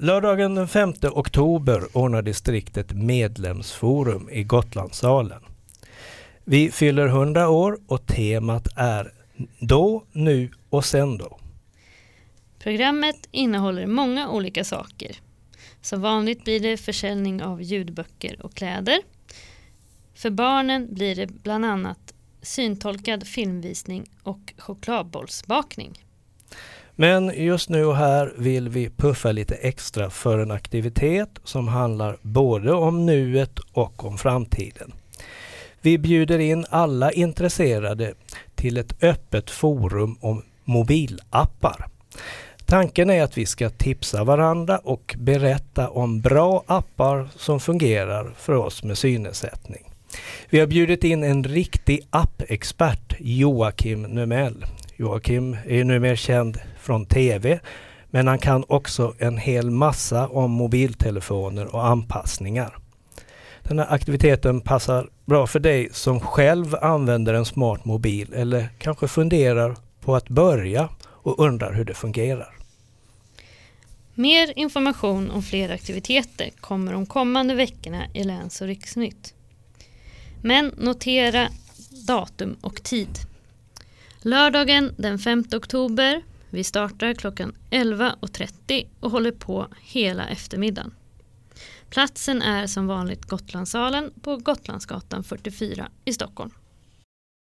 Lördagen den 5 oktober ordnar distriktet medlemsforum i Gotlandssalen. Vi fyller 100 år och temat är då, nu och sen då. Programmet innehåller många olika saker. Som vanligt blir det försäljning av ljudböcker och kläder. För barnen blir det bland annat syntolkad filmvisning och chokladbollsbakning. Men just nu och här vill vi puffa lite extra för en aktivitet som handlar både om nuet och om framtiden. Vi bjuder in alla intresserade till ett öppet forum om mobilappar. Tanken är att vi ska tipsa varandra och berätta om bra appar som fungerar för oss med synnedsättning. Vi har bjudit in en riktig appexpert, Joakim Numell. Joakim är ju numera känd från tv, men han kan också en hel massa om mobiltelefoner och anpassningar. Den här aktiviteten passar bra för dig som själv använder en smart mobil eller kanske funderar på att börja och undrar hur det fungerar. Mer information om fler aktiviteter kommer de kommande veckorna i Läns- och Riksnytt. Men notera datum och tid. Lördagen den 5 oktober. Vi startar klockan 11.30 och håller på hela eftermiddagen. Platsen är som vanligt Gotlandssalen på Gotlandsgatan 44 i Stockholm.